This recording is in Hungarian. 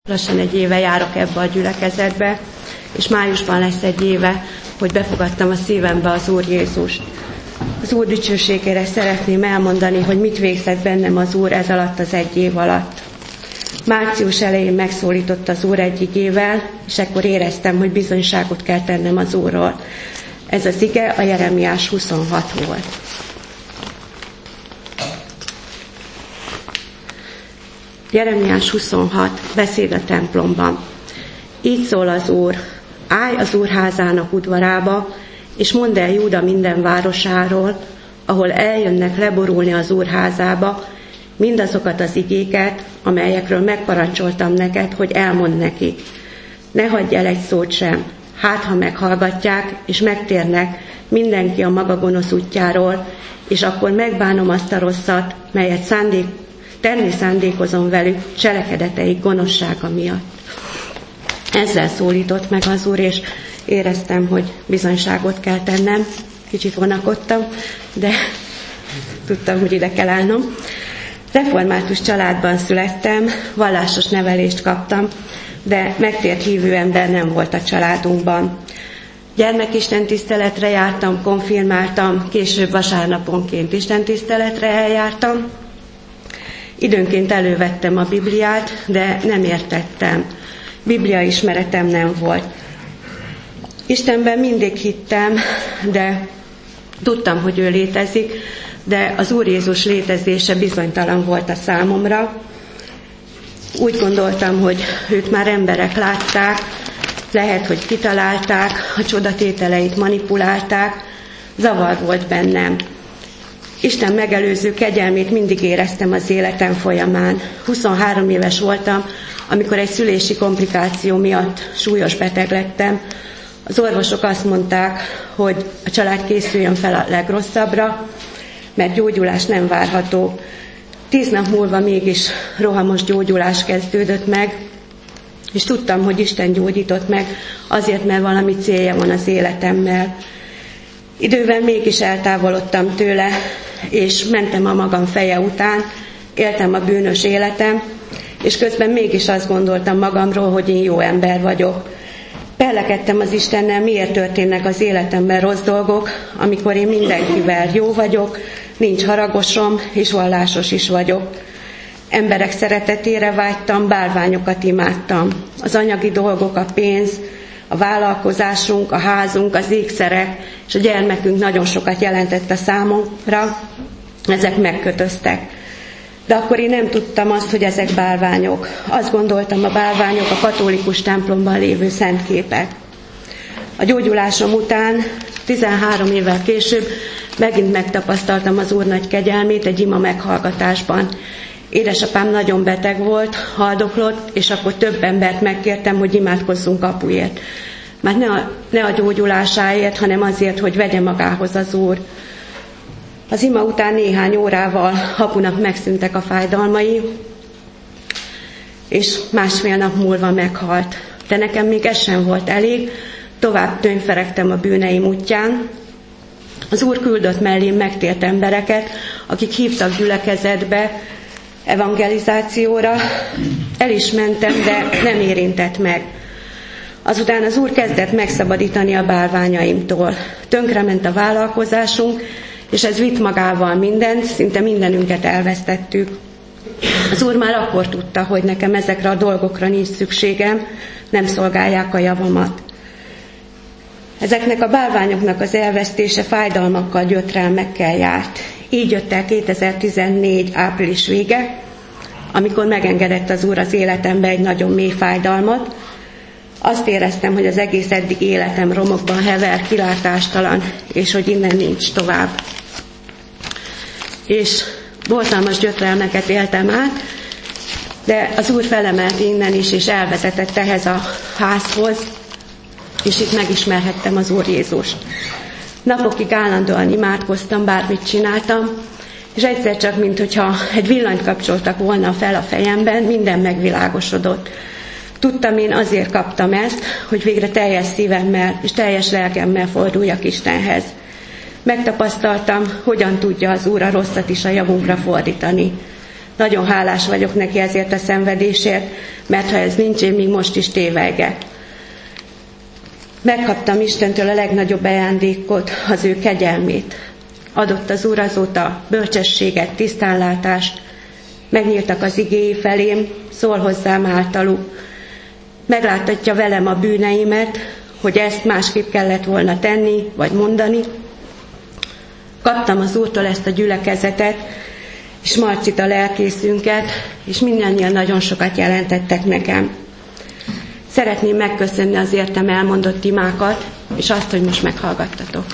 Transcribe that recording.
Lassan egy éve járok ebbe a gyülekezetbe, és májusban lesz egy éve, hogy befogadtam a szívembe az Úr Jézust. Az Úr dicsőségére szeretném elmondani, hogy mit végzett bennem az Úr ez alatt az egy év alatt. Március elején megszólított az Úr egy igével, és ekkor éreztem, hogy bizonyságot kell tennem az Úrról. Ez az ige a Jeremiás 26 volt. Jeremiás 26, beszéd a templomban. Így szól az Úr: állj az Úr házának udvarába, és mondd el Júda minden városáról, ahol eljönnek leborulni az Úr házába, mindazokat az igéket, amelyekről megparancsoltam neked, hogy elmondd nekik. Ne hagyj el egy szót sem, hát ha meghallgatják, és megtérnek mindenki a maga gonosz útjáról, és akkor megbánom azt a rosszat, melyet tenni szándékozom velük cselekedeteik gonoszsága miatt. Ezzel szólított meg az Úr, és éreztem, hogy bizonyságot kell tennem. Kicsit vonakodtam, de tudtam, hogy ide kell állnom. Református családban születtem, vallásos nevelést kaptam, de megtért hívő ember nem volt a családunkban. Gyermekistentiszteletre jártam, konfirmáltam, később vasárnaponként istentiszteletre eljártam. Időnként elővettem a Bibliát, de nem értettem. Biblia ismeretem nem volt. Istenben mindig hittem, de tudtam, hogy ő létezik, de az Úr Jézus létezése bizonytalan volt a számomra. Úgy gondoltam, hogy őt már emberek látták, lehet, hogy kitalálták, a csodatételeit manipulálták, zavar volt bennem. Isten megelőző kegyelmét mindig éreztem az életem folyamán. 23 éves voltam, amikor egy szülési komplikáció miatt súlyos beteg lettem. Az orvosok azt mondták, hogy a család készüljön fel a legrosszabbra, mert gyógyulás nem várható. 10 nap múlva mégis rohamos gyógyulás kezdődött meg, és tudtam, hogy Isten gyógyított meg, azért, mert valami célja van az életemmel. Idővel mégis eltávolodtam tőle, és mentem a magam feje után, éltem a bűnös életem, és közben mégis azt gondoltam magamról, hogy én jó ember vagyok. Pellekedtem az Istennel, miért történnek az életemben rossz dolgok, amikor én mindenkivel jó vagyok, nincs haragosom, és vallásos is vagyok. Emberek szeretetére vágytam, bálványokat imádtam. Az anyagi dolgok, a pénz, a vállalkozásunk, a házunk, az ékszerek és a gyermekünk nagyon sokat jelentett a számomra, ezek megkötöztek. De akkor én nem tudtam azt, hogy ezek bálványok. Azt gondoltam, a bálványok a katolikus templomban lévő szent képek. A gyógyulásom után, 13 évvel később megint megtapasztaltam az Úr nagy kegyelmét egy ima meghallgatásban. Édesapám nagyon beteg volt, haldoklott, és akkor több embert megkértem, hogy imádkozzunk apuért. Már ne a gyógyulásáért, hanem azért, hogy vegye magához az Úr. Az ima után néhány órával apunak megszűntek a fájdalmai, és másfél nap múlva meghalt. De nekem még ez sem volt elég, tovább tönkferegtem a bűneim útján. Az Úr küldött mellém megtért embereket, akik hívtak gyülekezetbe, evangelizációra. El is mentem, de nem érintett meg. Azután az Úr kezdett megszabadítani a bálványaimtól. Tönkrement a vállalkozásunk, és ez vitt magával mindent, szinte mindenünket elvesztettük. Az Úr már akkor tudta, hogy nekem ezekre a dolgokra nincs szükségem, nem szolgálják a javamat. Ezeknek a bálványoknak az elvesztése fájdalmakkal, gyötrelmekkel járt. Így jött el 2014 április vége, amikor megengedett az Úr az életembe egy nagyon mély fájdalmat. Azt éreztem, hogy az egész eddig életem romokban hever, kilátástalan, és hogy innen nincs tovább. És borzalmas gyötrelmeket éltem át, de az Úr felemelt innen is, és elvezetett ehhez a házhoz, és itt megismerhettem az Úr Jézust. Napokig állandóan imádkoztam, bármit csináltam, és egyszer csak, minthogyha egy villanyt kapcsoltak volna fel a fejemben, minden megvilágosodott. Tudtam, én azért kaptam ezt, hogy végre teljes szívemmel és teljes lelkemmel forduljak Istenhez. Megtapasztaltam, hogyan tudja az Úr a rosszat is a javunkra fordítani. Nagyon hálás vagyok neki ezért a szenvedésért, mert ha ez nincs, én még most is tévegek. Megkaptam Istentől a legnagyobb ajándékot, az ő kegyelmét. Adott az Úr azóta bölcsességet, tisztánlátást, megnyíltak az igéi felém, szól hozzám általuk. Megláttatja velem a bűneimet, hogy ezt másképp kellett volna tenni, vagy mondani. Kaptam az Úrtól ezt a gyülekezetet, és Marcit a lelkészünket, és mindannyian nagyon sokat jelentettek nekem. Szeretném megköszönni az értem elmondott imákat, és azt, hogy most meghallgattatok.